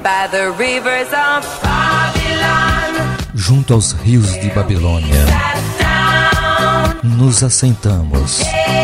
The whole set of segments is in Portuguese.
by the rivers of Babylon, junto aos rios de Babilônia, nos assentamos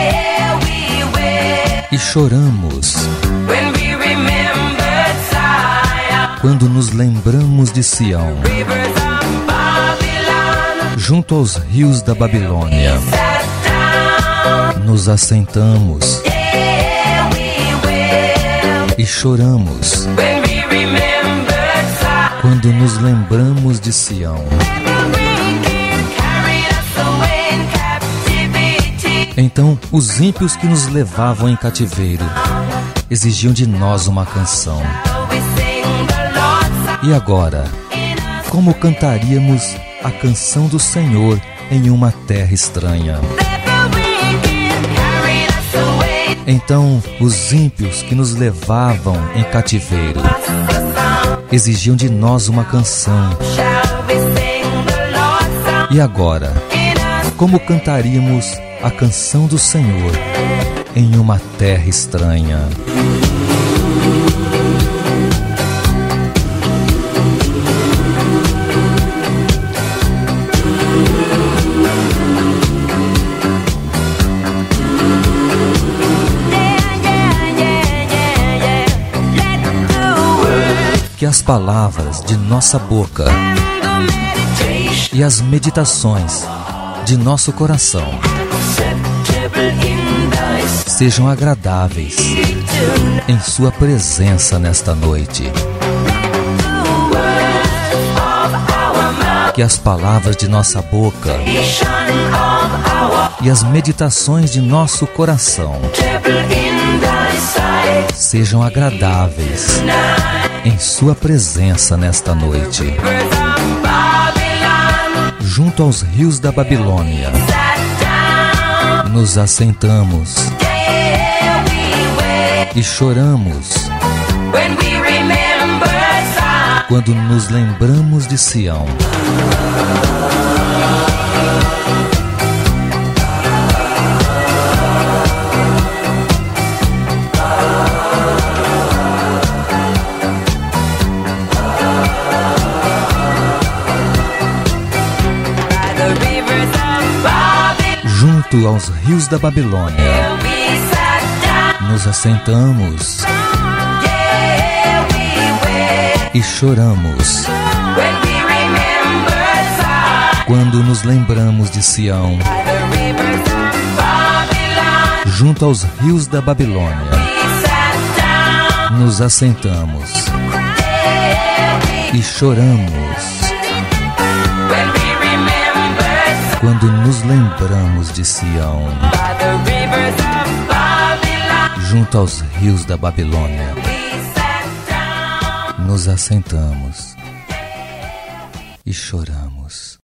e choramos when we remembered Zion, quando nos lembramos de Sião. rivers of Babylon, Junto aos rios da Babilônia, sat down, nos assentamos we will, e choramos when we remembered Zion, quando nos lembramos de Sião. carried us away in captivity. Então, os ímpios que nos levavam em cativeiro exigiam de nós uma canção. We sing the Lord's song. E agora, como cantaríamos a canção do Senhor em uma terra estranha? Então, os ímpios que nos levavam em cativeiro exigiam de nós uma canção. E agora, como cantaríamos a canção do Senhor em uma terra estranha? Que as palavras de nossa boca e as meditações de nosso coração sejam agradáveis em Sua presença nesta noite. Que as palavras de nossa boca e as meditações de nosso coração sejam agradáveis em Sua presença nesta noite. Junto aos rios da Babilônia, nos assentamos e choramos quando nos lembramos de Sião. Junto aos rios da Babilônia, nos assentamos e choramos quando nos lembramos de Sião. Junto aos rios da Babilônia, nos assentamos e choramos quando nos lembramos de Sião. Junto aos rios da Babilônia, nos assentamos e choramos.